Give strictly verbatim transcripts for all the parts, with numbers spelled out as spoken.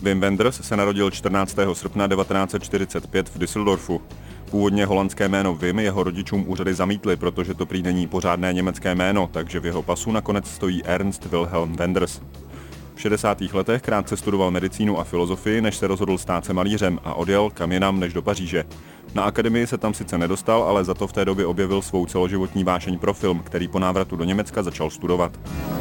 Wim Wenders se narodil čtrnáctého srpna devatenáct set čtyřicet pět v Düsseldorfu. Původně holandské jméno Wim jeho rodičům úřady zamítli, protože to prý není pořádné německé jméno, takže v jeho pasu nakonec stojí Ernst Wilhelm Wenders. V šedesátých letech krátce studoval medicínu a filozofii, než se rozhodl stát se malířem a odjel kam jinam než do Paříže. Na akademii se tam sice nedostal, ale za to v té době objevil svou celoživotní vášeň pro film, který po návratu do Německa začal studovat.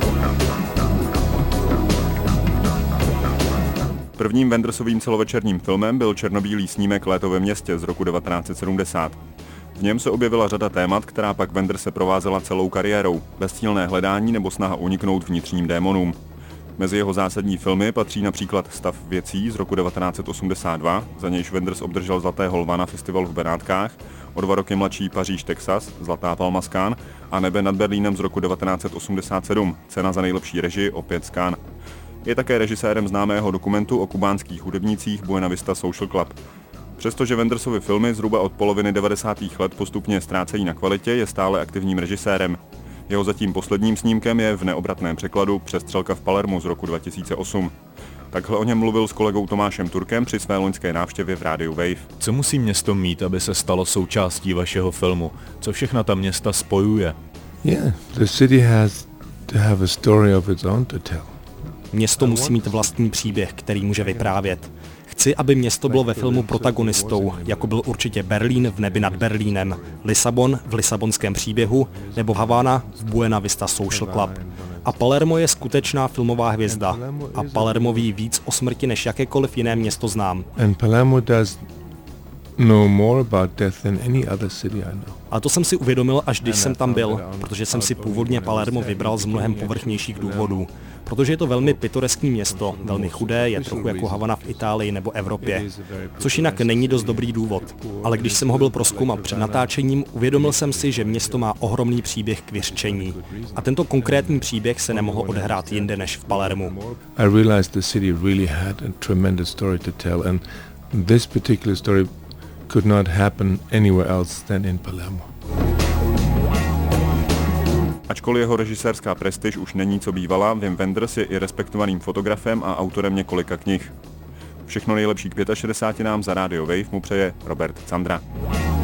Prvním Wendersovým celovečerním filmem byl černobílý snímek Léto ve městě z roku devatenáct set sedmdesát. V něm se objevila řada témat, která pak Wenderse provázela celou kariérou, bezcílné hledání nebo snaha uniknout vnitřním démonům. Mezi jeho zásadní filmy patří například Stav věcí z roku devatenáct set osmdesát dva, za nějž Wenders obdržel Zlatého lva na festivalu v Benátkách, o dva roky mladší Paříž, Texas, Zlatá palma z Cannes a Nebe nad Berlínem z roku devatenáct set osmdesát sedm, cena za nejlepší režii opět z Cannes. Je také režisérem známého dokumentu o kubánských hudebnících Buena Vista Social Club. Přestože Wendersovy filmy zhruba od poloviny devadesátých let postupně ztrácejí na kvalitě, je stále aktivním režisérem. Jeho zatím posledním snímkem je v neobratném překladu Přestřelka v Palermu z roku dva tisíce osm. Takhle o něm mluvil s kolegou Tomášem Turkem při své loňské návštěvě v rádiu Wave. Co musí město mít, aby se stalo součástí vašeho filmu? Co všechna ta města spojuje? Yeah, the city has to have a story of its own to tell. Město musí mít vlastní příběh, který může vyprávět. Chci, aby město bylo ve filmu protagonistou, jako byl určitě Berlín v Nebi nad Berlínem, Lisabon v Lisabonském příběhu nebo Havana v Buena Vista Social Club. A Palermo je skutečná filmová hvězda a Palermo ví víc o smrti než jakékoliv jiné město znám. And Palermo does know more about death than any other city I know. A to jsem si uvědomil, až když jsem tam byl, protože jsem si původně Palermo vybral z mnohem povrchnějších důvodů. Protože je to velmi pitoreskní město, velmi chudé, je trochu jako Havana v Itálii nebo Evropě, což jinak není dost dobrý důvod. Ale když jsem ho byl prozkoumat před natáčením, uvědomil jsem si, že město má ohromný příběh k vyřčení. A tento konkrétní příběh se nemohl odehrát jinde než v Palermu. I realized the city really had a tremendous story to tell and this particular story could not happen anywhere else than in Palermo. Ačkoliv jeho režisérská prestiž už není co bývala, Wim Wenders je i respektovaným fotografem a autorem několika knih. Všechno nejlepší k šedesáti pěti nám za Radio Wave mu přeje Robert Candra.